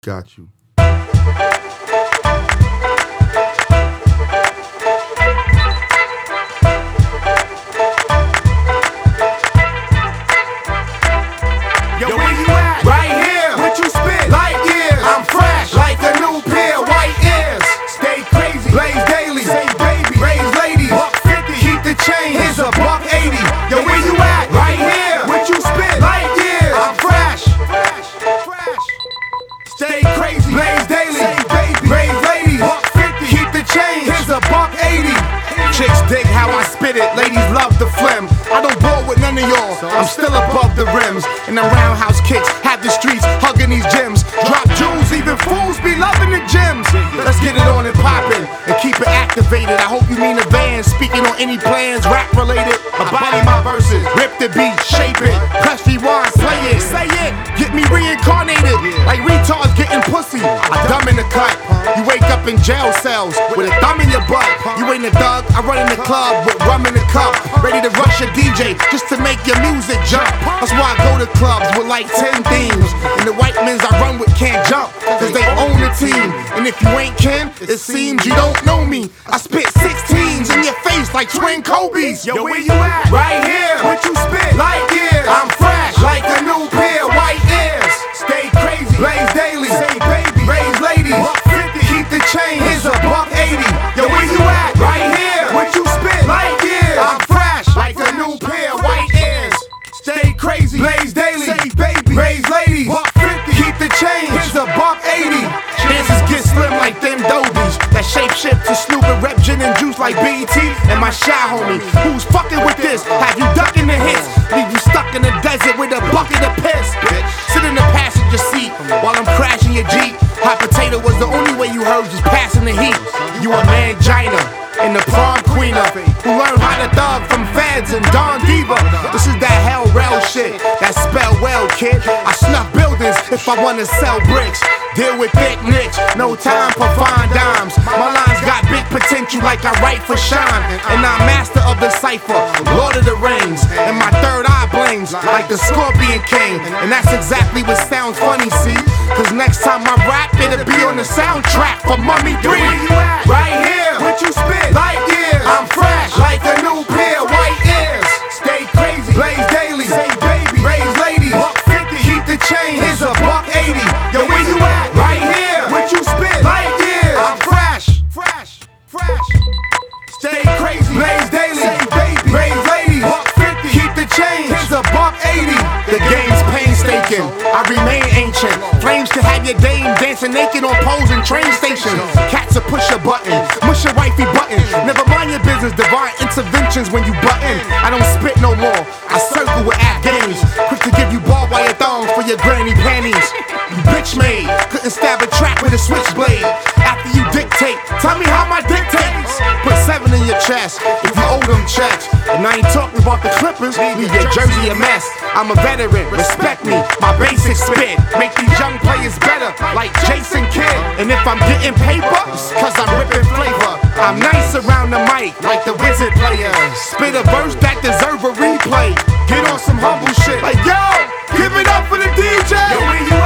Got you. Yo, where you at? Right here. What you spit? Light years. I'm fresh, like a new pair, white ears. Stay crazy, blaze daily. Say baby, raise ladies. $1.50, keep the change. Here's $1.80. Yo, where you at? Right here. What you spit? Light years. I'm fresh, fresh. Stay crazy, blaze daily. Say baby, raise ladies. $1.50, keep the change. Here's $1.80. Chicks dig how I spit it, ladies love the phlegm. I don't bore with none of y'all, I'm still above the rims. And them roundhouse kicks have the streets hugging these gyms. Drop jewels, even fools be loving the gyms. Let's get it on and poppin' and keep it activated. I hope you mean a van, speaking on any plans, rap related. I body my verses, rip the beat, shape it, press rewind, play it, say it. Get me reincarnated, like retards getting pussy. I dumb in the cut, you wake up in jail cells with a thumb in your butt. You ain't a thug, I run in the club with rum in the cup, ready to rush a DJ just to make your music jump. That's why I go to clubs with like 10 themes, and the white men's I run with can't jump, cause they own the team. And if you ain't Ken, it seems you don't know me. I spit 16s in your face like twin Kobe's. Yo, where you at? Right here. What you spit? Light years. I'm fresh, like a new pair, white ears. Stay crazy, blaze daily. Say baby, raise ladies. $1.50, keep the change. Here's $1.80. Yo, where you at? Right here. What you spit? Light years. I'm fresh, like a new pair, white ears. Stay crazy, blaze daily. Say baby, raise ladies. $1.50, keep the change. Here's $1.80. Chances get slim like them dobies that shape shift to Snoop and rep gin and juice like BET. And my shy homie, who's fucking with this? Have you ducking the hits? Leave you stuck in the desert with a bucket of piss. Sit in the passenger seat while I'm crashing your Jeep. Hot potato was the only way you heard, just passing the heat. You a mangina and the prom queener who learned how to thug from Feds and Don Diva. This is that hell rail shit, that spell well, kid. I snuff buildings if I wanna sell bricks. Deal with thick nicks, no time for fine dimes. My lines got big potential like I write for Shine. And I'm master of the cipher, Lord of the Rings. And my third eye blings like the Scorpion King. And that's exactly what sounds funny, see? Cause next time I rap, it'll be on the soundtrack for Mummy 3. Right here, what you spit? Light years. I'm fresh, like a new pair, white ears. Stay crazy, blaze daily. Say baby, raise ladies. $1.50, keep the change. Here's $1.80. Yo, where you at? Right here. What you spit? Light years. I'm fresh, fresh. Stay crazy, blaze daily. Say baby, raise ladies. $1.50, keep the change. Here's $1.80. The game's painstaking, I remain ancient. Flames to have your dame dancing naked on poles and train stations. Cats will push your button, mush your wifey button. Never mind your business, divine interventions when you button. I don't spit no more, I circle with Afghans. Quick to give you barbed wire thongs for your granny panties. You bitch made, couldn't stab a track with a switchblade. After you dictate, tell me how my dictates. Put 7 in your chest if you owe them checks. And I ain't talking about the Clippers, leave your jersey a mess. I'm a veteran, respect me, my basic spit. Make these young players better, like Jason Kidd. And if I'm getting paper, it's cause I'm ripping flavor. I'm nice around the mic, like the Wizard players. Spit a verse that deserve a replay. Get on some humble shit, like yo, give it up for the DJ. Yo,